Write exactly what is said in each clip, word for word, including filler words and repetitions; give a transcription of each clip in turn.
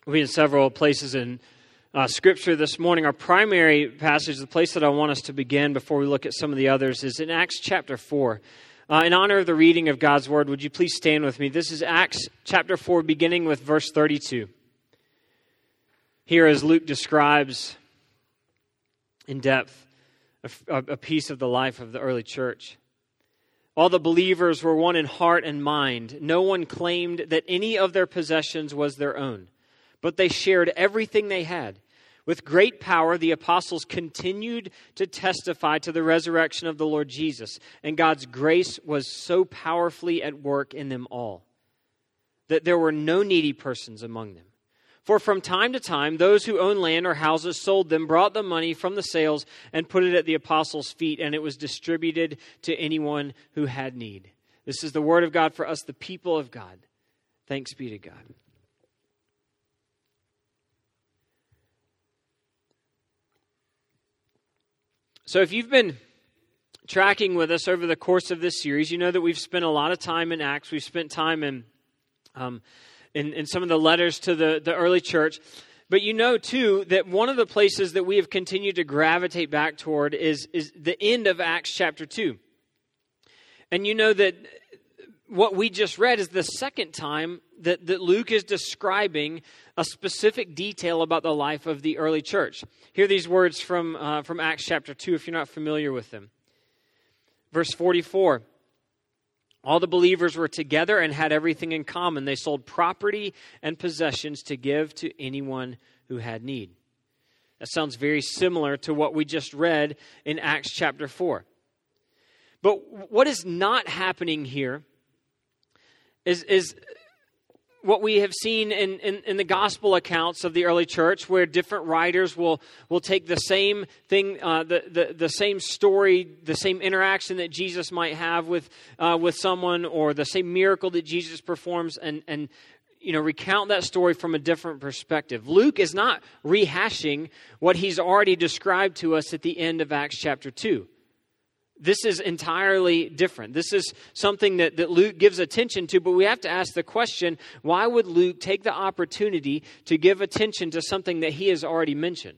We'll be in several places in uh, Scripture this morning. Our primary passage, the place that I want us to begin before we look at some of the others, is in Acts chapter four. Uh, in honor of the reading of God's Word, would you please stand with me? This is Acts chapter four, beginning with verse thirty-two. Here, as Luke describes in depth a, a piece of the life of the early church. All the believers were one in heart and mind. No one claimed that any of their possessions was their own, but they shared everything they had. With great power, the apostles continued to testify to the resurrection of the Lord Jesus, and God's grace was so powerfully at work in them all that there were no needy persons among them. For from time to time, those who owned land or houses sold them, brought the money from the sales, and put it at the apostles' feet, and it was distributed to anyone who had need. This is the word of God for us, the people of God. Thanks be to God. So if you've been tracking with us over the course of this series, you know that we've spent a lot of time in Acts. We've spent time in um, in, in some of the letters to the, the early church. But you know, too, that one of the places that we have continued to gravitate back toward is, is the end of Acts chapter two. And you know that what we just read is the second time that, that Luke is describing a specific detail about the life of the early church. Hear these words from, uh, from Acts chapter two if you're not familiar with them. Verse forty-four. All the believers were together and had everything in common. They sold property and possessions to give to anyone who had need. That sounds very similar to what we just read in Acts chapter four. But what is not happening here is, is what we have seen in, in, in the gospel accounts of the early church, where different writers will, will take the same thing, uh, the, the, the same story, the same interaction that Jesus might have with uh, with someone, or the same miracle that Jesus performs, and, and you know recount that story from a different perspective. Luke is not rehashing what he's already described to us at the end of Acts chapter two. This is entirely different. This is something that, that Luke gives attention to, but we have to ask the question, why would Luke take the opportunity to give attention to something that he has already mentioned?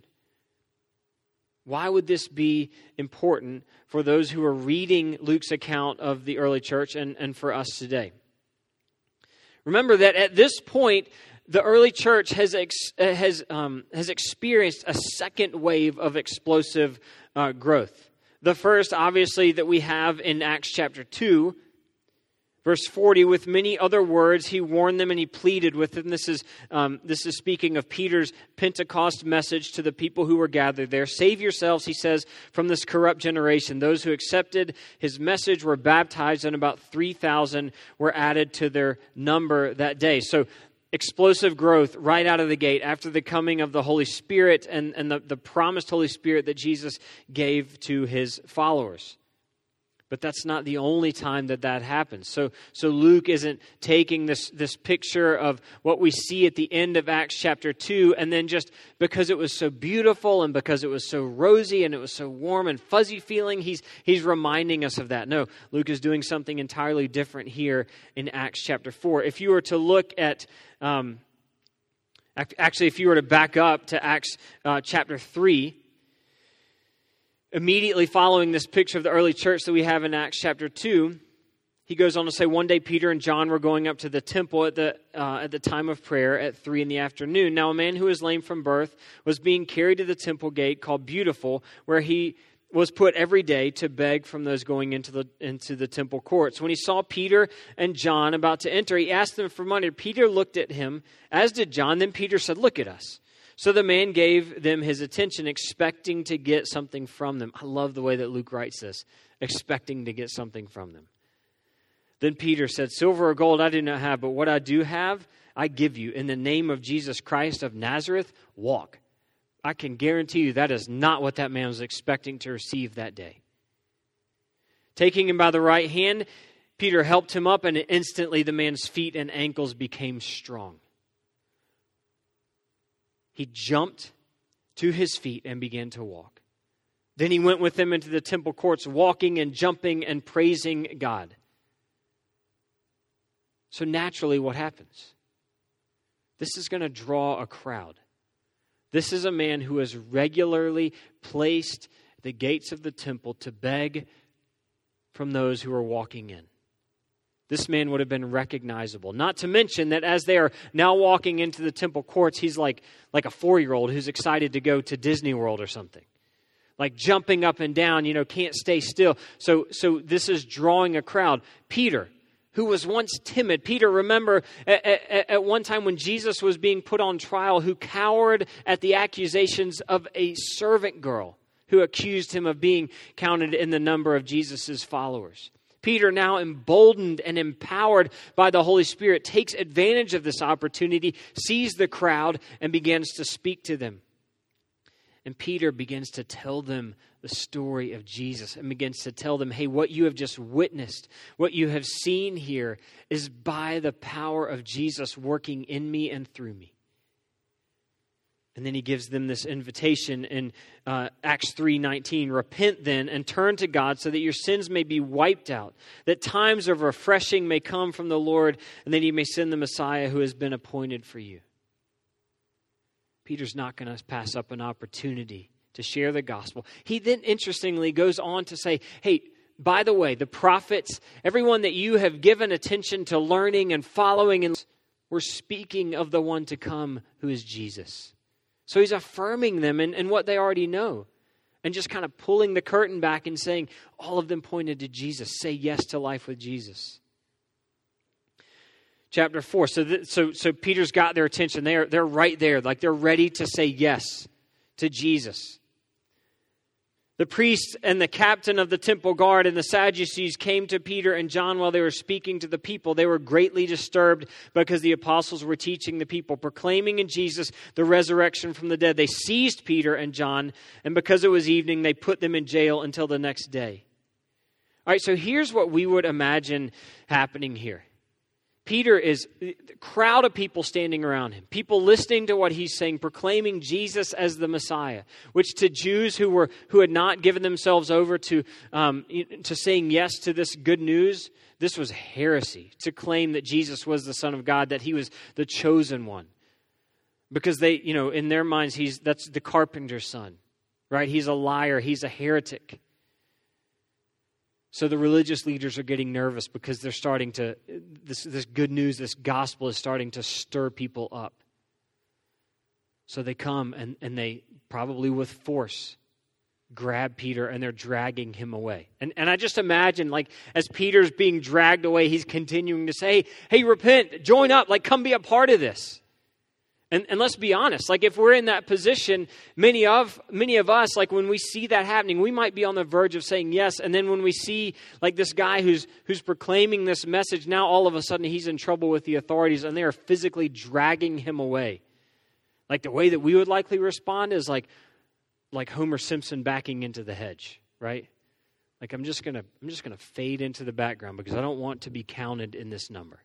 Why would this be important for those who are reading Luke's account of the early church and, and for us today? Remember that at this point, the early church has ex, has um, has experienced a second wave of explosive uh, growth. The first, obviously, that we have in Acts chapter two, verse forty, with many other words, he warned them and he pleaded with them. This is um, this is speaking of Peter's Pentecost message to the people who were gathered there. Save yourselves, he says, from this corrupt generation. Those who accepted his message were baptized, and about three thousand were added to their number that day. So, explosive growth right out of the gate after the coming of the Holy Spirit and, and the, the promised Holy Spirit that Jesus gave to his followers. But that's not the only time that that happens. So, so Luke isn't taking this, this picture of what we see at the end of Acts chapter two, and then just because it was so beautiful and because it was so rosy and it was so warm and fuzzy feeling, he's, he's reminding us of that. No, Luke is doing something entirely different here in Acts chapter four. If you were to look at, um, actually, if you were to back up to Acts uh, chapter three, immediately following this picture of the early church that we have in Acts chapter two, he goes on to say, one day Peter and John were going up to the temple at the uh, at the time of prayer at three in the afternoon. Now a man who was lame from birth was being carried to the temple gate called Beautiful, where he was put every day to beg from those going into the into the temple courts. When he saw Peter and John about to enter, he asked them for money. Peter looked at him, as did John. Then Peter said, "Look at us." So the man gave them his attention, expecting to get something from them. I love the way that Luke writes this, expecting to get something from them. Then Peter said, "Silver or gold I do not have, but what I do have, I give you. In the name of Jesus Christ of Nazareth, walk." I can guarantee you that is not what that man was expecting to receive that day. Taking him by the right hand, Peter helped him up, and instantly the man's feet and ankles became strong. He jumped to his feet and began to walk. Then he went with them into the temple courts, walking and jumping and praising God. So naturally, what happens? this is going to draw a crowd. This is a man who has regularly placed the gates of the temple to beg from those who are walking in. This man would have been recognizable. Not to mention that as they are now walking into the temple courts, he's like, like a four-year-old who's excited to go to Disney World or something. Like jumping up and down, you know, can't stay still. So, so this is drawing a crowd. Peter, who was once timid. Peter, remember at, at, at one time when Jesus was being put on trial, who cowered at the accusations of a servant girl who accused him of being counted in the number of Jesus' followers. Peter, now emboldened and empowered by the Holy Spirit, takes advantage of this opportunity, sees the crowd, and begins to speak to them. And Peter begins to tell them the story of Jesus and begins to tell them, hey, what you have just witnessed, what you have seen here is by the power of Jesus working in me and through me. And then he gives them this invitation in uh, Acts three nineteen. Repent then and turn to God so that your sins may be wiped out, that times of refreshing may come from the Lord, and that he may send the Messiah who has been appointed for you. Peter's not going to pass up an opportunity to share the gospel. He then, interestingly, goes on to say, hey, by the way, the prophets, everyone that you have given attention to learning and following, and we're speaking of the one to come who is Jesus. So he's affirming them in, in what they already know and just kind of pulling the curtain back and saying, all of them pointed to Jesus. Say yes to life with Jesus. Chapter four. So, th- so, so Peter's got their attention. They're, they're right there. Like they're ready to say yes to Jesus. The priest and the captain of the temple guard and the Sadducees came to Peter and John while they were speaking to the people. They were greatly disturbed because the apostles were teaching the people, proclaiming in Jesus the resurrection from the dead. They seized Peter and John, and because it was evening, they put them in jail until the next day. All right, so here's what we would imagine happening here. Peter is a crowd of people standing around him, people listening to what he's saying, proclaiming Jesus as the Messiah, which to Jews who were who had not given themselves over to um, to saying yes to this good news, this was heresy to claim that Jesus was the Son of God, that he was the chosen one, because they, you know, in their minds, he's that's the carpenter's son, right? He's a liar, he's a heretic. So the religious leaders are getting nervous because they're starting to, this, this good news, this gospel is starting to stir people up. So they come and, and they, probably with force, grab Peter and they're dragging him away. And, and I just imagine, like, as Peter's being dragged away, he's continuing to say, hey, hey, repent, join up, like, come be a part of this. And, and let's be honest, like if we're in that position, many of many of us, like when we see that happening, we might be on the verge of saying yes. And then when we see like this guy who's who's proclaiming this message, now all of a sudden he's in trouble with the authorities and they are physically dragging him away. Like the way that we would likely respond is like like Homer Simpson backing into the hedge, right? Like I'm just gonna I'm just gonna fade into the background because I don't want to be counted in this number.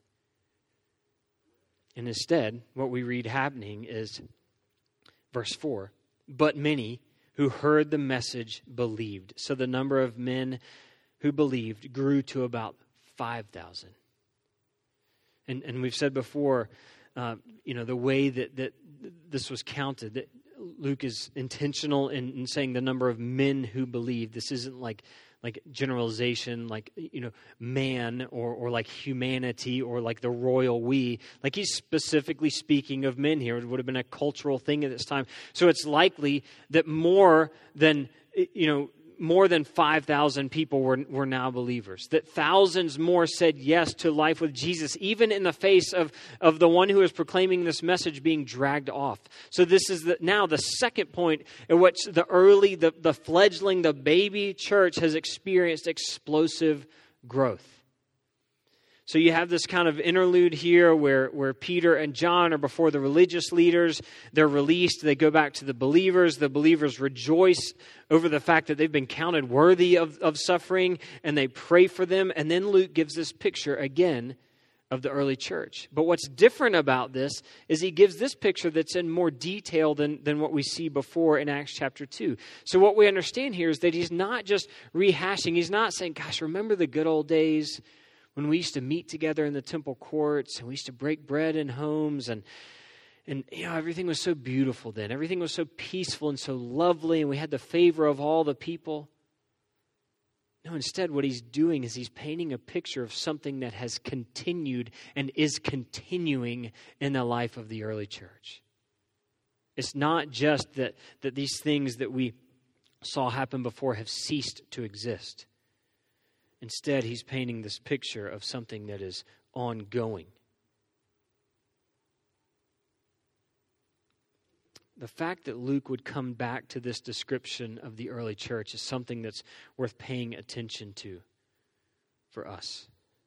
And instead, what we read happening is verse four. But many who heard the message believed. So the number of men who believed grew to about five thousand. And and we've said before, uh, you know, the way that, that this was counted, that Luke is intentional in, in saying the number of men who believed. This isn't like like generalization, like, you know, man or, or like humanity or like the royal we. Like he's specifically speaking of men here. It would have been a cultural thing at this time. So it's likely that more than, you know, more than five thousand people were, were now believers. That thousands more said yes to life with Jesus, even in the face of, of the one who is proclaiming this message being dragged off. So this is the, now the second point in which the early, the, the fledgling, the baby church has experienced explosive growth. So you have this kind of interlude here where, where Peter and John are before the religious leaders. They're released. They go back to the believers. The believers rejoice over the fact that they've been counted worthy of, of suffering, and they pray for them. And then Luke gives this picture again of the early church. But what's different about this is he gives this picture that's in more detail than, than what we see before in Acts chapter two. So what we understand here is that he's not just rehashing. He's not saying, gosh, remember the good old days when we used to meet together in the temple courts and we used to break bread in homes and And, you know, everything was so beautiful then. Everything was so peaceful and so lovely, and we had the favor of all the people. No, instead, what he's doing is he's painting a picture of something that has continued and is continuing in the life of the early church. It's not just that, that these things that we saw happen before have ceased to exist. Instead, he's painting this picture of something that is ongoing. The fact that Luke would come back to this description of the early church is something that's worth paying attention to for us.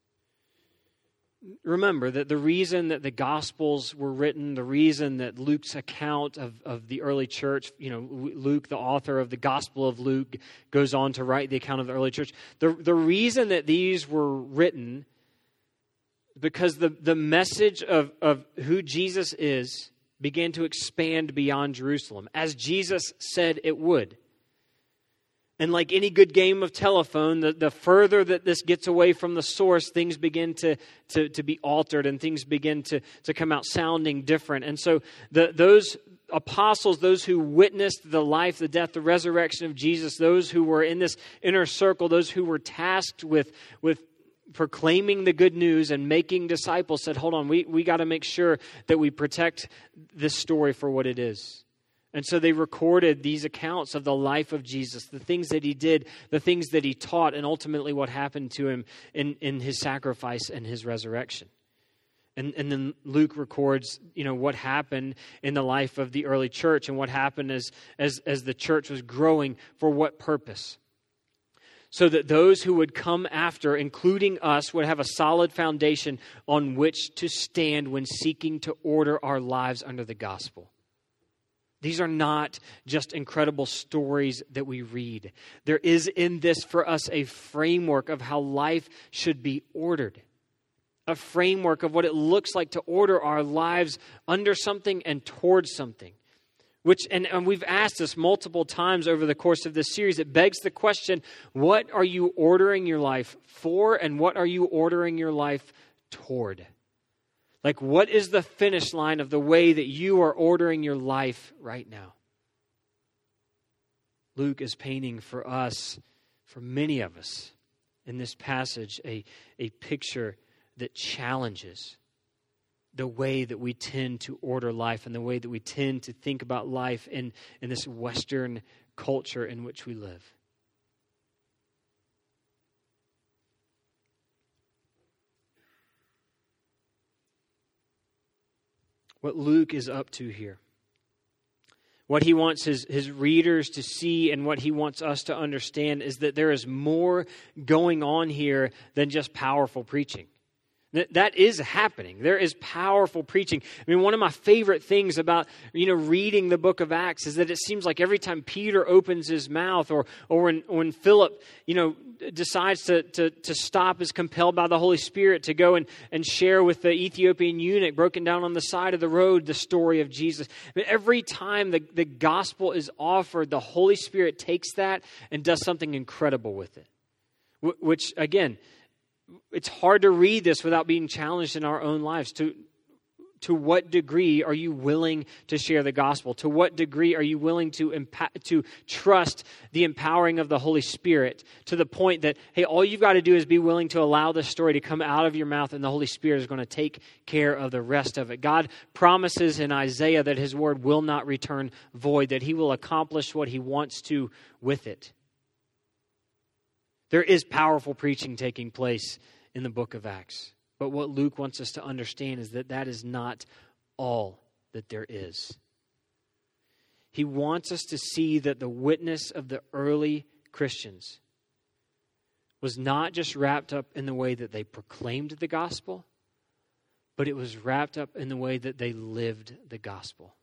Remember that the reason that the Gospels were written, the reason that Luke's account of, of the early church, you know, Luke, the author of the Gospel of Luke, goes on to write the account of the early church. The, the reason that these were written, because the, the message of, of who Jesus is began to expand beyond Jerusalem, as Jesus said it would. And like any good game of telephone, the, the further that this gets away from the source, things begin to, to, to be altered and things begin to, to come out sounding different. And so the, those apostles, those who witnessed the life, the death, the resurrection of Jesus, those who were in this inner circle, those who were tasked with, with proclaiming the good news and making disciples, said, hold on, we, we got to make sure that we protect this story for what it is. And so they recorded these accounts of the life of Jesus, the things that he did, the things that he taught, and ultimately what happened to him in, in his sacrifice and his resurrection. And, and then Luke records, you know, what happened in the life of the early church and what happened as, as, as the church was growing, for what purpose. So that those who would come after, including us, would have a solid foundation on which to stand when seeking to order our lives under the gospel. These are not just incredible stories that we read. There is in this for us a framework of how life should be ordered. A framework of what it looks like to order our lives under something and towards something. Which, and, and we've asked this multiple times over the course of this series. It begs the question, what are you ordering your life for, and what are you ordering your life toward? Like, what is the finish line of the way that you are ordering your life right now? Luke is painting for us, for many of us, in this passage, a, a picture that challenges the way that we tend to order life and the way that we tend to think about life in, in this Western culture in which we live. What Luke is up to here, what he wants his, his readers to see and what he wants us to understand, is that there is more going on here than just powerful preaching. That is happening. There is powerful preaching. I mean, one of my favorite things about, you know, reading the book of Acts is that it seems like every time Peter opens his mouth, or or when, when Philip, you know, decides to, to, to stop, is compelled by the Holy Spirit to go and, and share with the Ethiopian eunuch broken down on the side of the road the story of Jesus. I mean, every time the, the gospel is offered, the Holy Spirit takes that and does something incredible with it. Which, again, it's hard to read this without being challenged in our own lives. To, to what degree are you willing to share the gospel? To what degree are you willing to empa- to trust the empowering of the Holy Spirit to the point that, hey, all you've got to do is be willing to allow the story to come out of your mouth, and the Holy Spirit is going to take care of the rest of it. God promises in Isaiah that his word will not return void, that he will accomplish what he wants to with it. There is powerful preaching taking place in the book of Acts. But what Luke wants us to understand is that that is not all that there is. He wants us to see that the witness of the early Christians was not just wrapped up in the way that they proclaimed the gospel, but it was wrapped up in the way that they lived the gospel.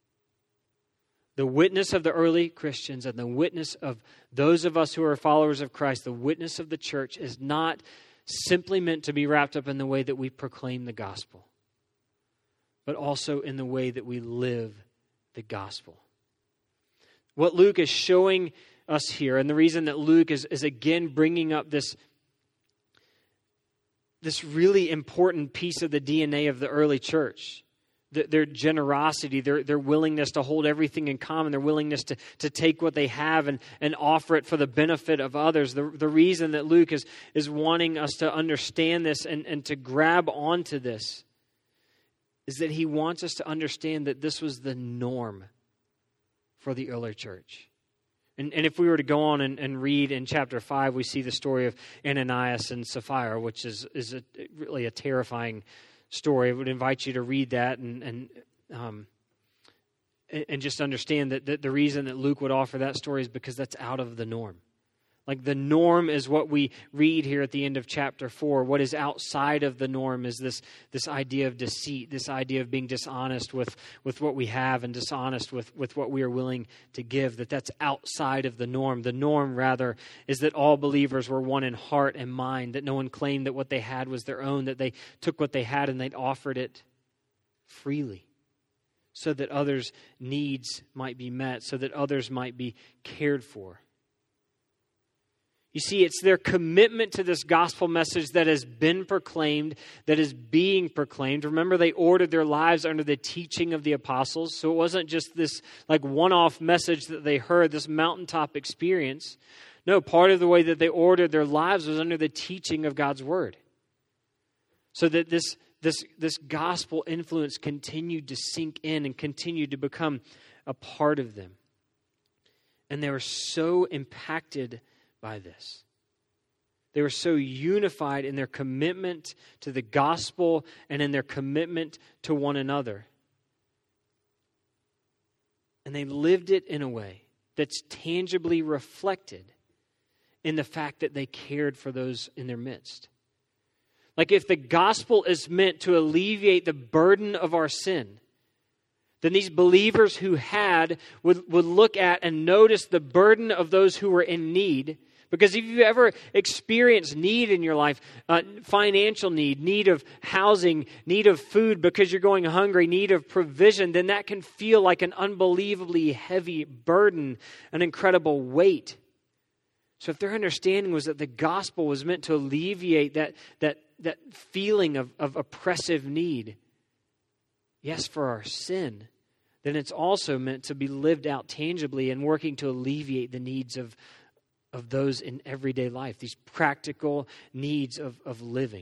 The witness of the early Christians and the witness of those of us who are followers of Christ, the witness of the church, is not simply meant to be wrapped up in the way that we proclaim the gospel, but also in the way that we live the gospel. What Luke is showing us here, and the reason that Luke is, is again bringing up this, this really important piece of the D N A of the early church, their generosity, their, their willingness to hold everything in common, their willingness to, to take what they have and, and offer it for the benefit of others. The, the reason that Luke is, is wanting us to understand this and, and to grab onto this is that he wants us to understand that this was the norm for the early church. And, and if we were to go on and, and read in chapter five, we see the story of Ananias and Sapphira, which is, is a, really a terrifying story. I would invite you to read that and and um, and just understand that, that the reason that Luke would offer that story is because that's out of the norm. Like the norm is what we read here at the end of chapter four. What is outside of the norm is this, this idea of deceit, this idea of being dishonest with, with what we have and dishonest with, with what we are willing to give, that that's outside of the norm. The norm, rather, is that all believers were one in heart and mind, that no one claimed that what they had was their own, that they took what they had and they'd offered it freely so that others' needs might be met, so that others might be cared for. You see, it's their commitment to this gospel message that has been proclaimed, that is being proclaimed. Remember, they ordered their lives under the teaching of the apostles. So it wasn't just this like one-off message that they heard, this mountaintop experience. No, part of the way that they ordered their lives was under the teaching of God's word. So that this, this, this gospel influence continued to sink in and continued to become a part of them. And they were so impacted by this. They were so unified in their commitment to the gospel and in their commitment to one another. And they lived it in a way that's tangibly reflected in the fact that they cared for those in their midst. Like if the gospel is meant to alleviate the burden of our sin, then these believers who had would, would look at and notice the burden of those who were in need. Because if you've ever experienced need in your life, uh, financial need, need of housing, need of food because you're going hungry, need of provision, then that can feel like an unbelievably heavy burden, an incredible weight. So if their understanding was that the gospel was meant to alleviate that, that, that feeling of, of oppressive need, yes, for our sin, then it's also meant to be lived out tangibly and working to alleviate the needs of of those in everyday life, these practical needs of, of living.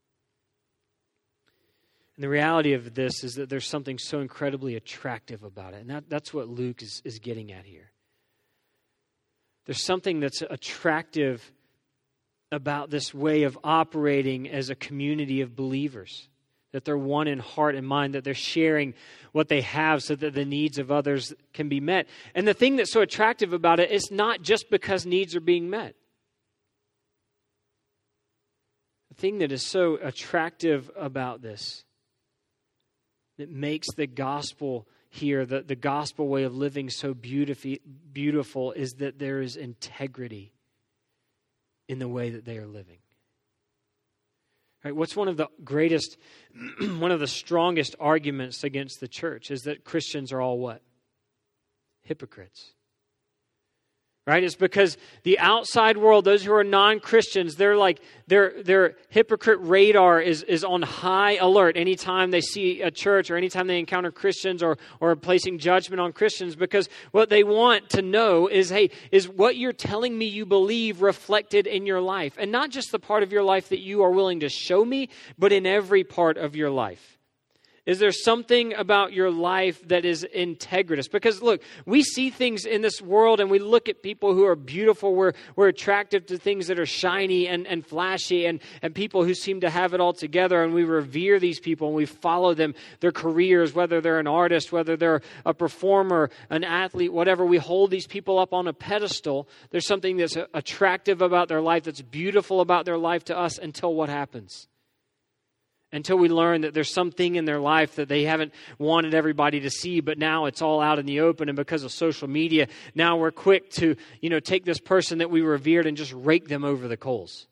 And the reality of this is that there's something so incredibly attractive about it. And that, that's what Luke is, is getting at here. There's something that's attractive about this way of operating as a community of believers. That they're one in heart and mind, that they're sharing what they have so that the needs of others can be met. And the thing that's so attractive about it is not just because needs are being met. The thing that is so attractive about this, that makes the gospel here, the, the gospel way of living so beautiful, beautiful, is that there is integrity in the way that they are living. Right, what's one of the greatest, one of the strongest arguments against the church is that Christians are all what? Hypocrites. Right? It's because the outside world, those who are non-Christians, they're like, their their hypocrite radar is, is on high alert anytime they see a church or anytime they encounter Christians or, or placing judgment on Christians, because what they want to know is, hey, is what you're telling me you believe reflected in your life? And not just the part of your life that you are willing to show me, but in every part of your life. Is there something about your life that is integritous? Because look, we see things in this world and we look at people who are beautiful. We're, we're attractive to things that are shiny and, and flashy and, and people who seem to have it all together. And we revere these people and we follow them, their careers, whether they're an artist, whether they're a performer, an athlete, whatever. We hold these people up on a pedestal. There's something that's attractive about their life, that's beautiful about their life to us until what happens? Until we learn that there's something in their life that they haven't wanted everybody to see, but now it's all out in the open, and because of social media, now we're quick to, you know, take this person that we revered and just rake them over the coals.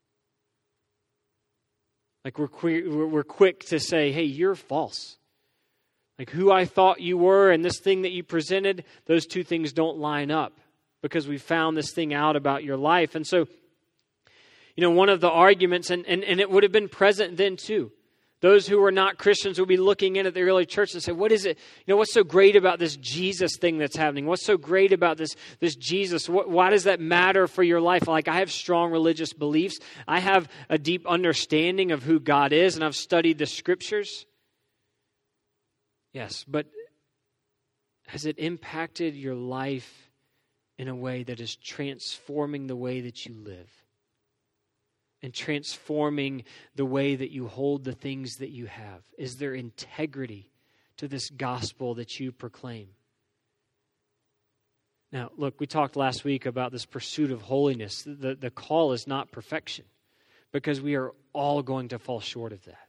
Like we're quick, we're quick to say, hey, you're false. Like who I thought you were and this thing that you presented, those two things don't line up because we found this thing out about your life. And so, you know, one of the arguments, and, and, and it would have been present then too, Those who were not Christians would be looking in at the early church and say, what is it? You know, what's so great about this Jesus thing that's happening? What's so great about this, this Jesus? What, why does that matter for your life? Like, I have strong religious beliefs. I have a deep understanding of who God is, and I've studied the scriptures. Yes, but has it impacted your life in a way that is transforming the way that you live? And transforming the way that you hold the things that you have? Is there integrity to this gospel that you proclaim? Now, look, we talked last week about this pursuit of holiness. The, the call is not perfection, because we are all going to fall short of that.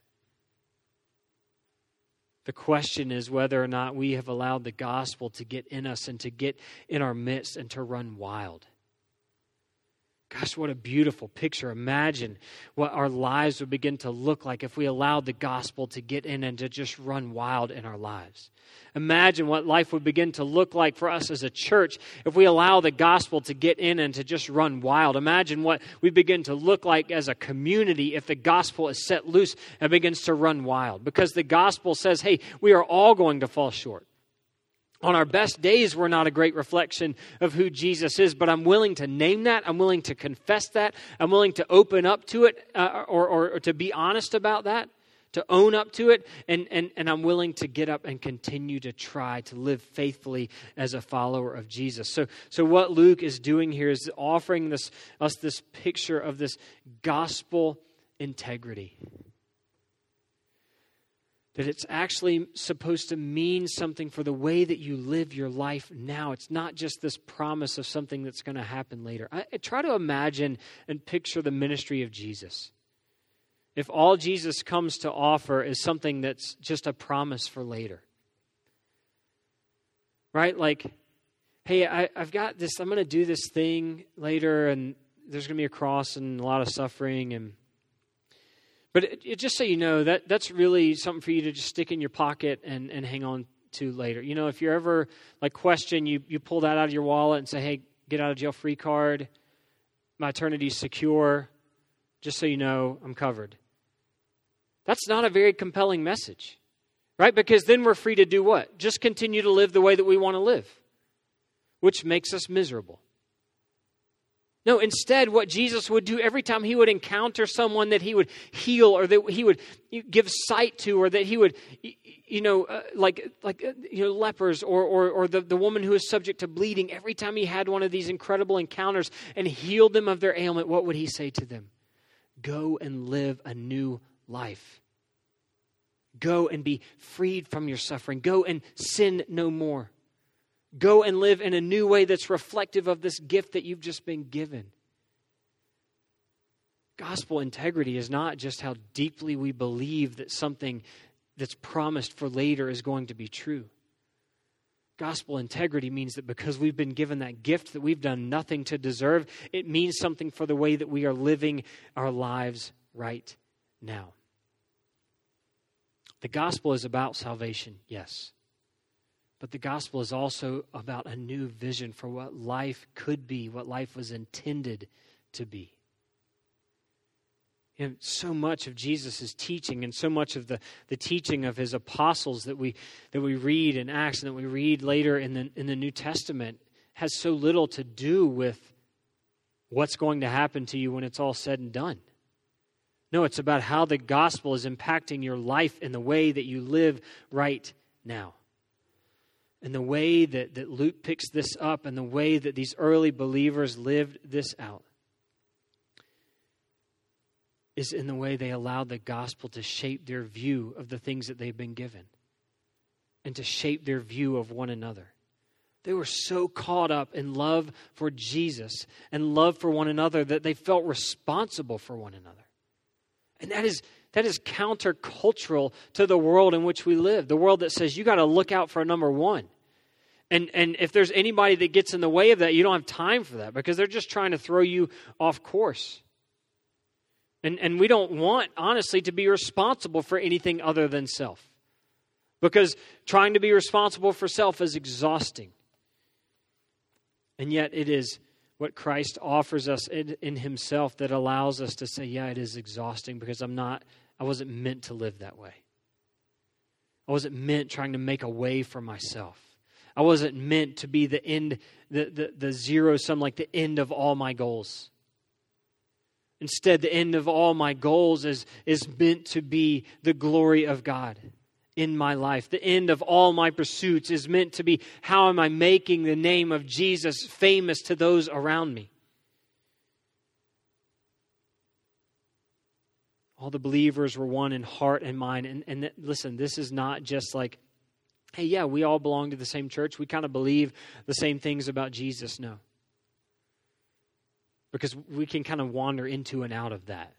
The question is whether or not we have allowed the gospel to get in us and to get in our midst and to run wild. Gosh, what a beautiful picture. Imagine what our lives would begin to look like if we allowed the gospel to get in and to just run wild in our lives. Imagine what life would begin to look like for us as a church if we allow the gospel to get in and to just run wild. Imagine what we begin to look like as a community if the gospel is set loose and begins to run wild. Because the gospel says, hey, we are all going to fall short. On our best days, we're not a great reflection of who Jesus is, but I'm willing to name that. I'm willing to confess that. I'm willing to open up to it uh, or, or, or to be honest about that, to own up to it. And, and, and I'm willing to get up and continue to try to live faithfully as a follower of Jesus. So, so what Luke is doing here is offering this, us this picture of this gospel integrity. That it's actually supposed to mean something for the way that you live your life now. It's not just this promise of something that's going to happen later. I, I try to imagine and picture the ministry of Jesus. If all Jesus comes to offer is something that's just a promise for later. Right? Like, hey, I, I've got this, I'm going to do this thing later, and there's going to be a cross and a lot of suffering, and But it, it, just so you know, that that's really something for you to just stick in your pocket and, and hang on to later. You know, if you're ever like question, you, you pull that out of your wallet and say, hey, get out of jail free card. My eternity's secure. Just so you know, I'm covered. That's not a very compelling message, right? Because then we're free to do what? Just continue to live the way that we want to live, which makes us miserable. No, instead, what Jesus would do every time he would encounter someone that he would heal or that he would give sight to, or that he would, you know, uh, like like uh, you know, lepers or or, or the, the woman who is subject to bleeding, every time he had one of these incredible encounters and healed them of their ailment, what would he say to them? Go and live a new life. Go and be freed from your suffering. Go and sin no more. Go and live in a new way that's reflective of this gift that you've just been given. Gospel integrity is not just how deeply we believe that something that's promised for later is going to be true. Gospel integrity means that because we've been given that gift that we've done nothing to deserve, it means something for the way that we are living our lives right now. The gospel is about salvation, yes. But the gospel is also about a new vision for what life could be, what life was intended to be. And so much of Jesus' teaching and so much of the, the teaching of his apostles that we that we read in Acts and that we read later in the in the New Testament has so little to do with what's going to happen to you when it's all said and done. No, it's about how the gospel is impacting your life in the way that you live right now. And the way that, that Luke picks this up and the way that these early believers lived this out is in the way they allowed the gospel to shape their view of the things that they've been given and to shape their view of one another. They were so caught up in love for Jesus and love for one another that they felt responsible for one another. And that is that is countercultural to the world in which we live. The world that says you got to look out for number one. And and if there's anybody that gets in the way of that, you don't have time for that because they're just trying to throw you off course. And and we don't want, honestly, to be responsible for anything other than self. Because trying to be responsible for self is exhausting. And yet it is what Christ offers us in, in himself that allows us to say, yeah, it is exhausting because I'm not I wasn't meant to live that way. I wasn't meant trying to make a way for myself. I wasn't meant to be the end, the, the, the zero sum, like the end of all my goals. Instead, the end of all my goals is, is meant to be the glory of God in my life. The end of all my pursuits is meant to be, how am I making the name of Jesus famous to those around me? All the believers were one in heart and mind. And, and th- listen, this is not just like, hey, yeah, we all belong to the same church. We kind of believe the same things about Jesus. No. Because we can kind of wander into and out of that.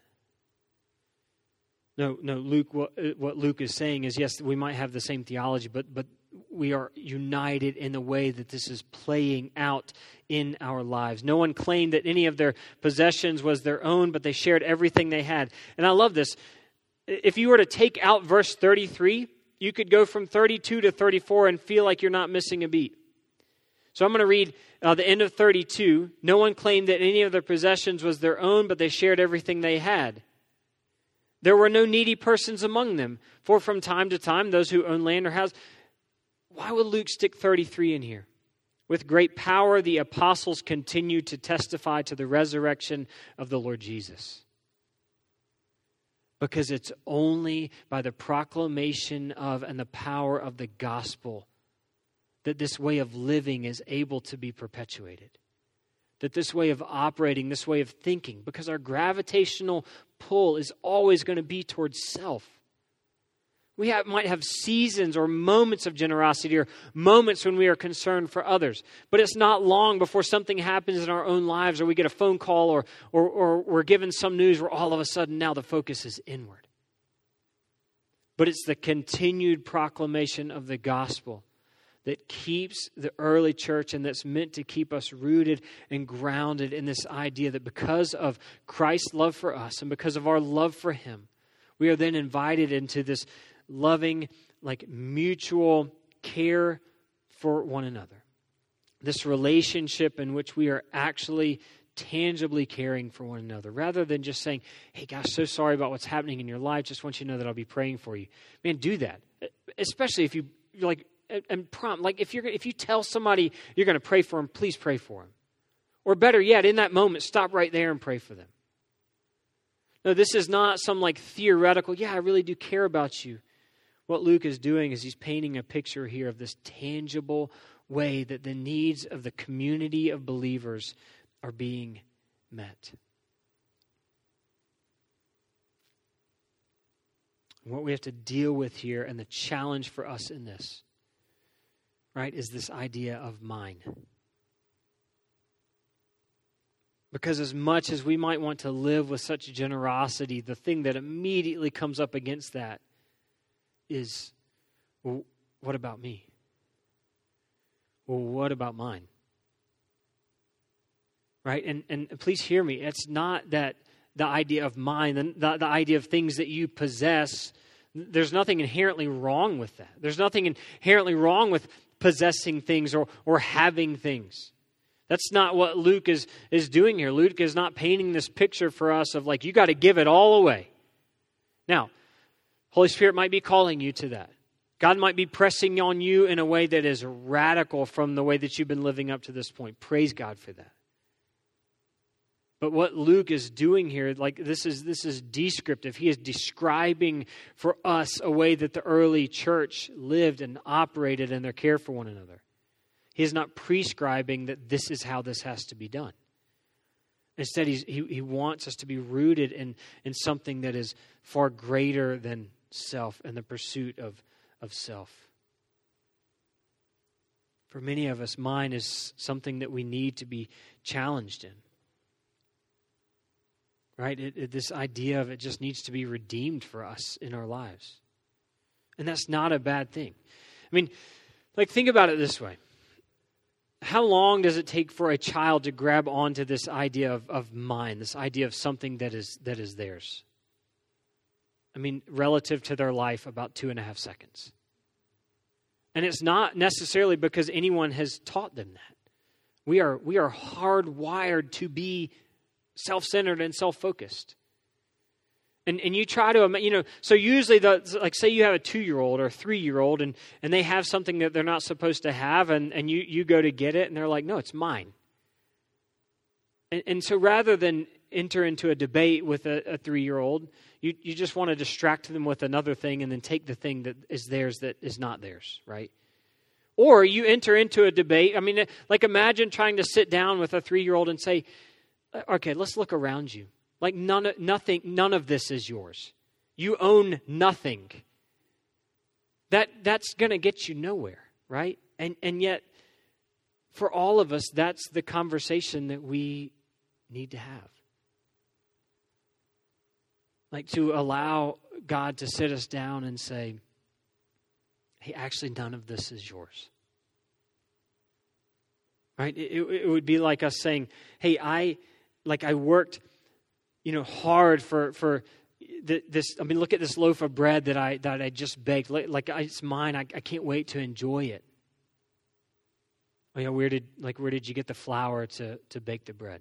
No, no, Luke, what, what Luke is saying is, yes, we might have the same theology, but but we are united in the way that this is playing out in our lives. No one claimed that any of their possessions was their own, but they shared everything they had. And I love this. If you were to take out verse thirty-three, you could go from thirty-two to thirty-four and feel like you're not missing a beat. So I'm going to read uh, the end of thirty-two. No one claimed that any of their possessions was their own, but they shared everything they had. There were no needy persons among them, for from time to time, those who own land or house. Why would Luke stick thirty-three in here? With great power, the apostles continued to testify to the resurrection of the Lord Jesus. Because it's only by the proclamation of and the power of the gospel that this way of living is able to be perpetuated. That this way of operating, this way of thinking, because our gravitational pull is always going to be towards self. We have, might have seasons or moments of generosity or moments when we are concerned for others. But it's not long before something happens in our own lives or we get a phone call or, or, or we're given some news where all of a sudden now the focus is inward. But it's the continued proclamation of the gospel that keeps the early church and that's meant to keep us rooted and grounded in this idea that because of Christ's love for us and because of our love for Him, we are then invited into this loving, like mutual care for one another. This relationship in which we are actually tangibly caring for one another rather than just saying, hey gosh, so sorry about what's happening in your life. Just want you to know that I'll be praying for you. Man, do that. Especially if you you're like, and prompt, like if you're if you tell somebody you're going to pray for them, please pray for them. Or better yet, in that moment, stop right there and pray for them. No, this is not some like theoretical, yeah, I really do care about you. What Luke is doing is he's painting a picture here of this tangible way that the needs of the community of believers are being met. What we have to deal with here and the challenge for us in this, right, is this idea of mine. Because as much as we might want to live with such generosity, the thing that immediately comes up against that is, well, what about me? Well, what about mine? Right? And and please hear me. It's not that the idea of mine, the, the, the idea of things that you possess, there's nothing inherently wrong with that. There's nothing inherently wrong with possessing things or, or having things. That's not what Luke is, is doing here. Luke is not painting this picture for us of like, you got to give it all away. Now, Holy Spirit might be calling you to that. God might be pressing on you in a way that is radical from the way that you've been living up to this point. Praise God for that. But what Luke is doing here, like this is this is descriptive. He is describing for us a way that the early church lived and operated in their care for one another. He is not prescribing that this is how this has to be done. Instead, he's, he, he wants us to be rooted in, in something that is far greater than self and the pursuit of, of self. For many of us, mine is something that we need to be challenged in. Right? It, it, this idea of it just needs to be redeemed for us in our lives. And that's not a bad thing. I mean, like think about it this way. How long does it take for a child to grab onto this idea of, of mine, this idea of something that is that is theirs? I mean, relative to their life, about two and a half seconds. And it's not necessarily because anyone has taught them that. We are we are hardwired to be self-centered and self-focused. And and you try to, you know, so usually, the like say you have a two-year-old or a three-year-old, and, and they have something that they're not supposed to have, and, and you, you go to get it, and they're like, no, it's mine. And, and so rather than enter into a debate with a, a three-year-old, you, you just want to distract them with another thing and then take the thing that is theirs that is not theirs, right? Or you enter into a debate. I mean, like imagine trying to sit down with a three-year-old and say, okay, let's look around you. Like none of, nothing, none of this is yours. You own nothing. That that's going to get you nowhere, right? And and yet, for all of us, that's the conversation that we need to have. Like to allow God to sit us down and say, hey, actually, none of this is yours. Right? It, it would be like us saying, hey, I, like I worked, you know, hard for, for this. I mean, look at this loaf of bread that I, that I just baked. Like it's mine. I, I can't wait to enjoy it. Oh, yeah, where did, like, where did you get the flour to, to bake the bread?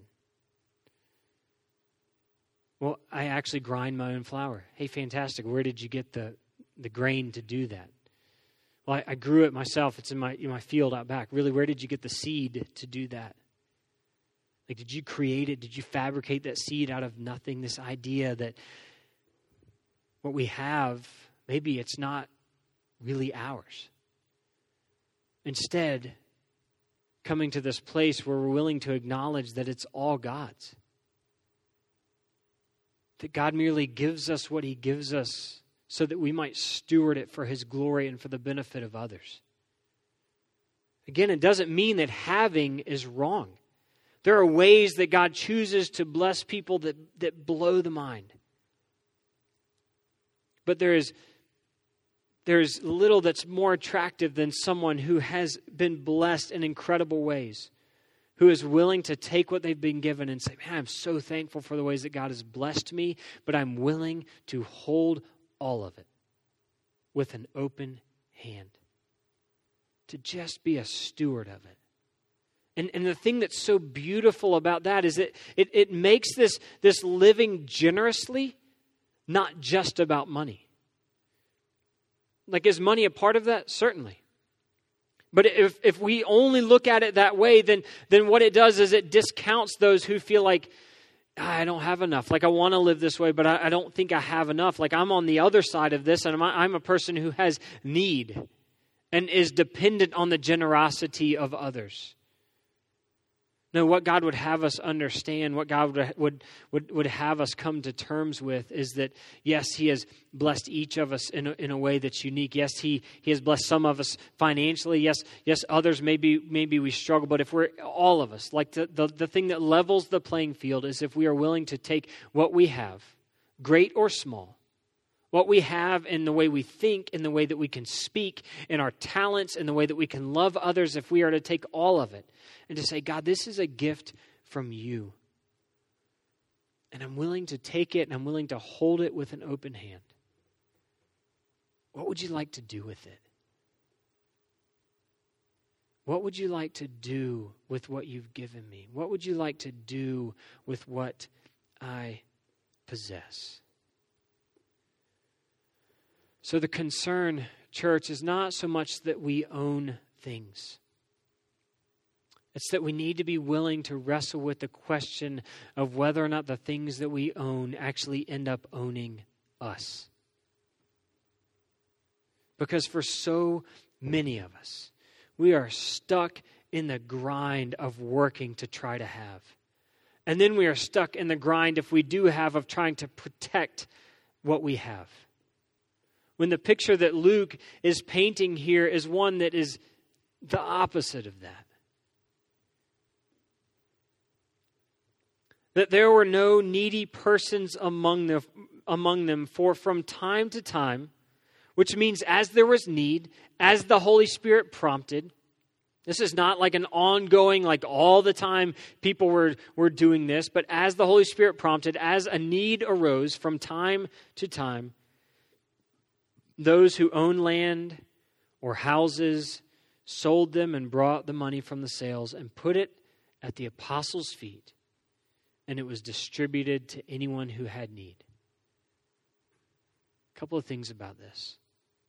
Well, I actually grind my own flour. Hey, fantastic. Where did you get the, the grain to do that? Well, I, I grew it myself. It's in my in my field out back. Really, where did you get the seed to do that? Like, did you create it? Did you fabricate that seed out of nothing? This idea that what we have, maybe it's not really ours. Instead, coming to this place where we're willing to acknowledge that it's all God's. That God merely gives us what He gives us so that we might steward it for His glory and for the benefit of others. Again, it doesn't mean that having is wrong. There are ways that God chooses to bless people that, that blow the mind. But there is there's little that's more attractive than someone who has been blessed in incredible ways, who is willing to take what they've been given and say, man, I'm so thankful for the ways that God has blessed me, but I'm willing to hold all of it with an open hand, to just be a steward of it. And, and the thing that's so beautiful about that is that it, it makes this, this living generously not just about money. Like, is money a part of that? Certainly. But if, if we only look at it that way, then, then what it does is it discounts those who feel like, I don't have enough. Like, I want to live this way, but I, I don't think I have enough. Like, I'm on the other side of this, and I'm, I'm a person who has need and is dependent on the generosity of others. No, what God would have us understand, what God would, would would would have us come to terms with is that, yes, He has blessed each of us in a, in a way that's unique. Yes, He He has blessed some of us financially. Yes, yes, others maybe maybe we struggle. But if we're all of us, like the, the, the thing that levels the playing field is if we are willing to take what we have, great or small, what we have in the way we think, in the way that we can speak, in our talents, in the way that we can love others, if we are to take all of it and to say, God, this is a gift from you. And I'm willing to take it and I'm willing to hold it with an open hand. What would you like to do with it? What would you like to do with what you've given me? What would you like to do with what I possess? So the concern, church, is not so much that we own things. It's that we need to be willing to wrestle with the question of whether or not the things that we own actually end up owning us. Because for so many of us, we are stuck in the grind of working to try to have. And then we are stuck in the grind, if we do have, of trying to protect what we have. When the picture that Luke is painting here is one that is the opposite of that. That there were no needy persons among them, among them, for from time to time, which means as there was need, as the Holy Spirit prompted. This is not like an ongoing, like all the time people were, were doing this, but as the Holy Spirit prompted, as a need arose from time to time, those who owned land or houses sold them and brought the money from the sales and put it at the apostles' feet, and it was distributed to anyone who had need. A couple of things about this.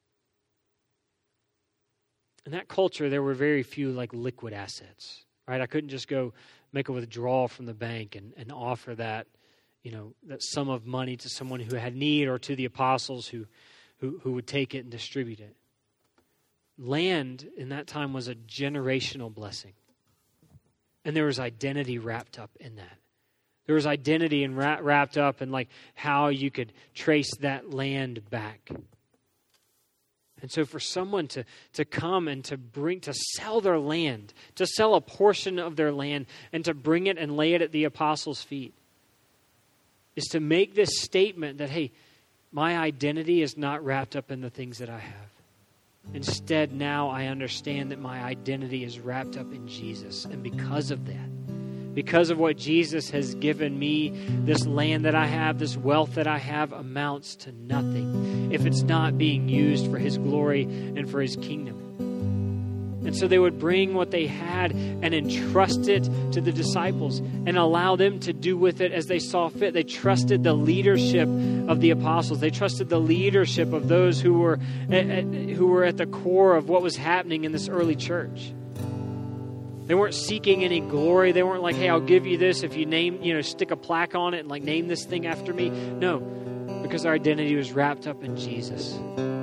In that culture, there were very few like liquid assets, right? I couldn't just go make a withdrawal from the bank and, and offer that, you know, that sum of money to someone who had need or to the apostles who, who, who would take it and distribute it. Land in that time was a generational blessing. And there was identity wrapped up in that. There was identity and ra- wrapped up in like how you could trace that land back. And so for someone to, to come and to bring, to sell their land, to sell a portion of their land and to bring it and lay it at the apostles' feet is to make this statement that, hey, my identity is not wrapped up in the things that I have. Instead, now I understand that my identity is wrapped up in Jesus. And because of that, because of what Jesus has given me, this land that I have, this wealth that I have amounts to nothing if it's not being used for His glory and for His kingdom. And so they would bring what they had and entrust it to the disciples and allow them to do with it as they saw fit. They trusted the leadership of the apostles. They trusted the leadership of those who were at, at, who were at the core of what was happening in this early church. They weren't seeking any glory. They weren't like, hey, I'll give you this if you name, you know, stick a plaque on it and like name this thing after me. No, because our identity was wrapped up in Jesus.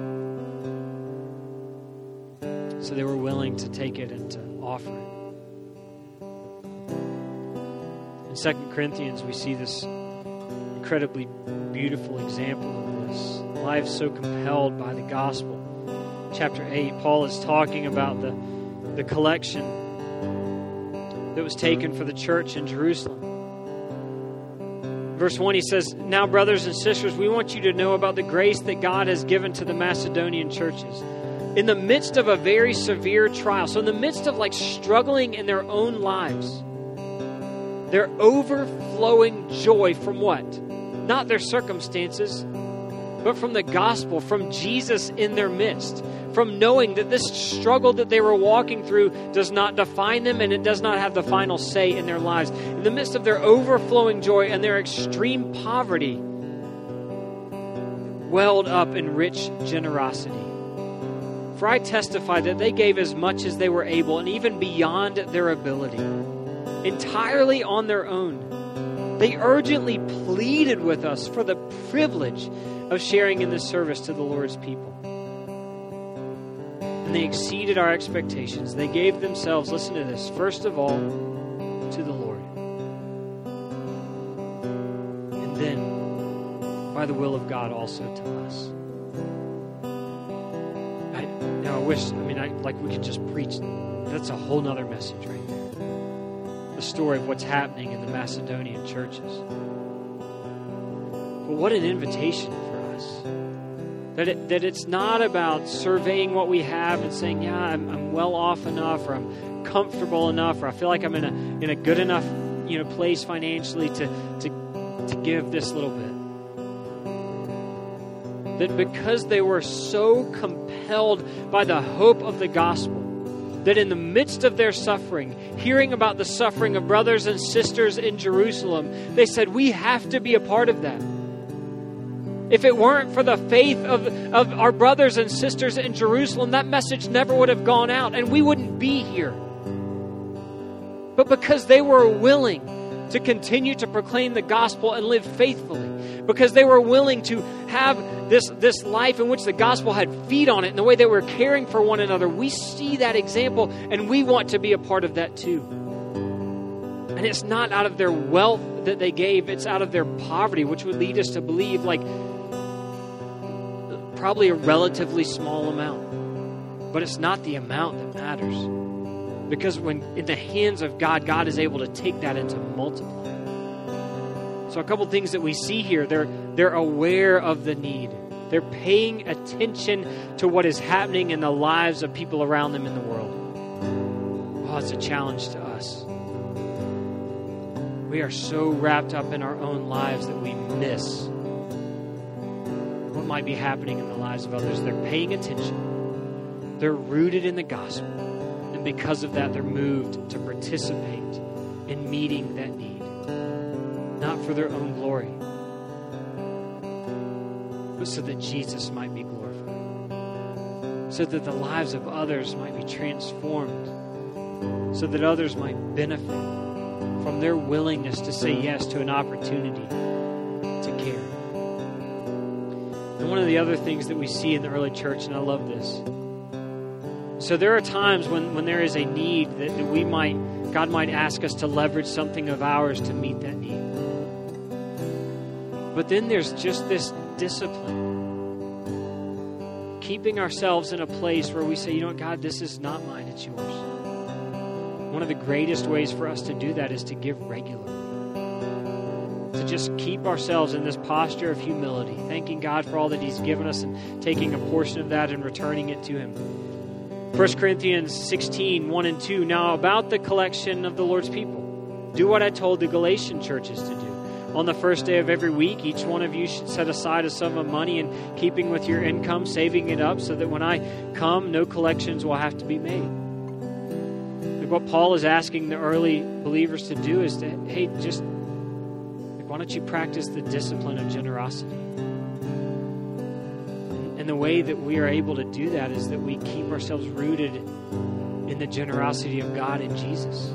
So they were willing to take it and to offer it. In Second Corinthians, we see this incredibly beautiful example of this. Life so compelled by the gospel. Chapter eight, Paul is talking about the, the collection that was taken for the church in Jerusalem. Verse one, he says, now, brothers and sisters, we want you to know about the grace that God has given to the Macedonian churches. In the midst of a very severe trial, so in the midst of like struggling in their own lives, their overflowing joy from what? Not their circumstances, but from the gospel, from Jesus in their midst, from knowing that this struggle that they were walking through does not define them and it does not have the final say in their lives. In the midst of their overflowing joy and their extreme poverty, welled up in rich generosity. For I testify that they gave as much as they were able and even beyond their ability, entirely on their own. They urgently pleaded with us for the privilege of sharing in this service to the Lord's people. And they exceeded our expectations. They gave themselves, listen to this, first of all, to the Lord. And then, by the will of God, also to us. I, now, I wish, I mean, I, like we could just preach. That's a whole nother message right there. The story of what's happening in the Macedonian churches. But what an invitation for us. That it, that it's not about surveying what we have and saying, yeah, I'm, I'm well off enough, or I'm comfortable enough, or I feel like I'm in a in a good enough, you know, place financially to to to give this little bit. That because they were so compelled by the hope of the gospel, that in the midst of their suffering, hearing about the suffering of brothers and sisters in Jerusalem, they said, we have to be a part of that. If it weren't for the faith of, of our brothers and sisters in Jerusalem, that message never would have gone out and we wouldn't be here. But because they were willing to continue to proclaim the gospel and live faithfully, because they were willing to have this, this life in which the gospel had feed on it and the way they were caring for one another, we see that example and we want to be a part of that too. And it's not out of their wealth that they gave, it's out of their poverty, which would lead us to believe like probably a relatively small amount. But it's not the amount that matters. Because when in the hands of God, God is able to take that and to multiply. So a couple things that we see here, they're they're aware of the need. They're paying attention to what is happening in the lives of people around them in the world. Oh, it's a challenge to us. We are so wrapped up in our own lives that we miss what might be happening in the lives of others. They're paying attention. They're rooted in the gospel. And because of that, they're moved to participate in meeting that need. Not for their own glory, but so that Jesus might be glorified, so that the lives of others might be transformed, so that others might benefit from their willingness to say yes to an opportunity to care. And one of the other things that we see in the early church, and I love this, so there are times when, when there is a need that, that we might, God might ask us to leverage something of ours to meet that need. But then there's just this discipline. Keeping ourselves in a place where we say, you know what, God, this is not mine, it's yours. One of the greatest ways for us to do that is to give regularly. To just keep ourselves in this posture of humility, thanking God for all that He's given us and taking a portion of that and returning it to Him. First Corinthians sixteen, one and two. Now about the collection of the Lord's people. Do what I told the Galatian churches to do. On the first day of every week, each one of you should set aside a sum of money in keeping with your income, saving it up so that when I come, no collections will have to be made. Like what Paul is asking the early believers to do is to, hey, just, like, why don't you practice the discipline of generosity? And the way that we are able to do that is that we keep ourselves rooted in the generosity of God in Jesus.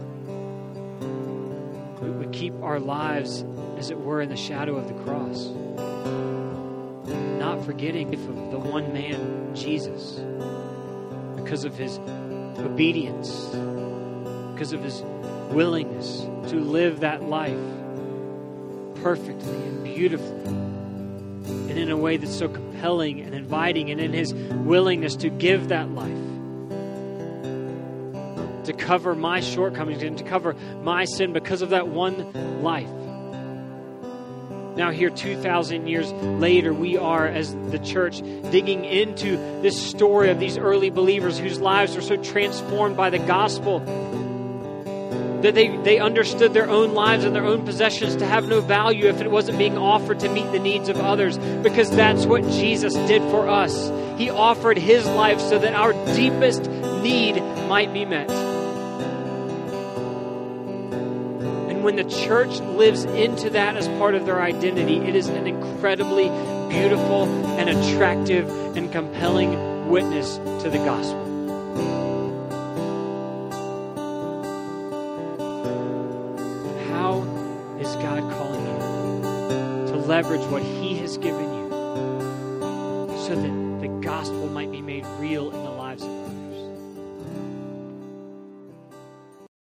We, we keep our lives, as it were, in the shadow of the cross. Not forgetting of the one man, Jesus, because of His obedience, because of His willingness to live that life perfectly and beautifully, and in a way that's so compelling and inviting, and in His willingness to give that life, to cover my shortcomings and to cover my sin because of that one life. Now here, two thousand years later, we are, as the church, digging into this story of these early believers whose lives were so transformed by the gospel that they, they understood their own lives and their own possessions to have no value if it wasn't being offered to meet the needs of others, because that's what Jesus did for us. He offered His life so that our deepest need might be met. When the church lives into that as part of their identity, it is an incredibly beautiful and attractive and compelling witness to the gospel. How is God calling you to leverage what He has given you so that the gospel might be made real in